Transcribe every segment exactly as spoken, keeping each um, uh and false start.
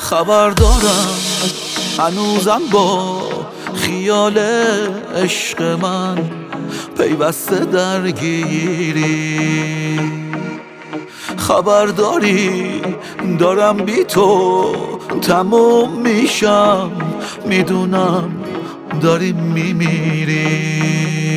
خبر دارم هنوزم با خیال عشق من پیوسته درگیری. خبر داری دارم بی تو تموم میشم، میدونم داری میمیری.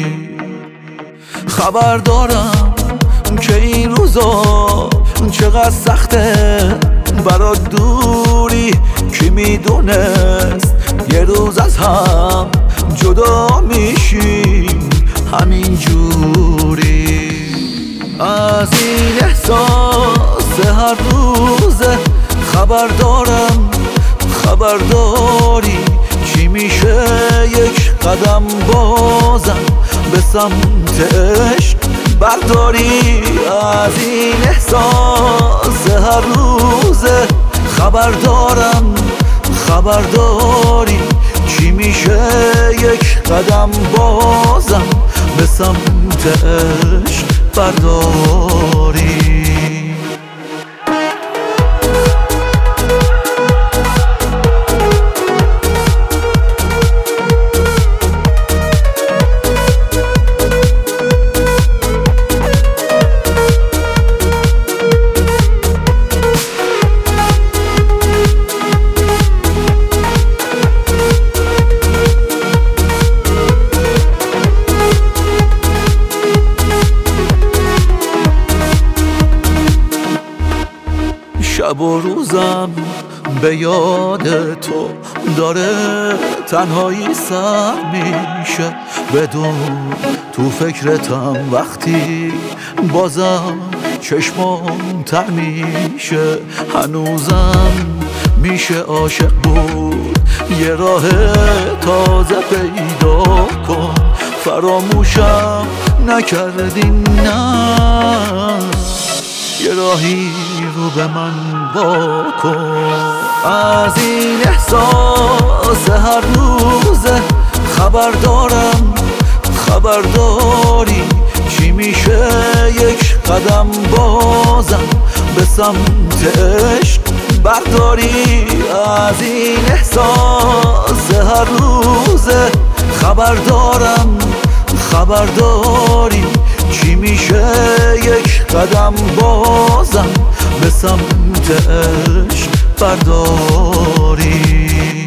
خبر دارم که این روزا چقدر سخته برات دوری، کی میدونست یه روز از هم جدا میشیم همین جوری. از این احساس هر روزه خبر دارم، خبر داری چی میشه یک قدم بازم به سمت عشق برداری. از این احساس هر روزه خبر دارم، خبر داری چی میشه یک قدم بازم به سمت عشق برداری. شب و روزم به یاد تو داره تنهایی سر میشه، بدون تو فکرتم وقتی بازم چشمام تر میشه. هنوزم میشه عاشق بود، یه راه تازه پیدا کن، فراموشم نکردی نه، یه راهی رو به من با کن. از این احساس هر روزه خبر دارم، خبر داری چی میشه یک قدم بازم به سمت عشق برداری. از این احساس هر روزه خبر دارم، خبر داری چی میشه یک قدم بازم به سمت عشق برداری.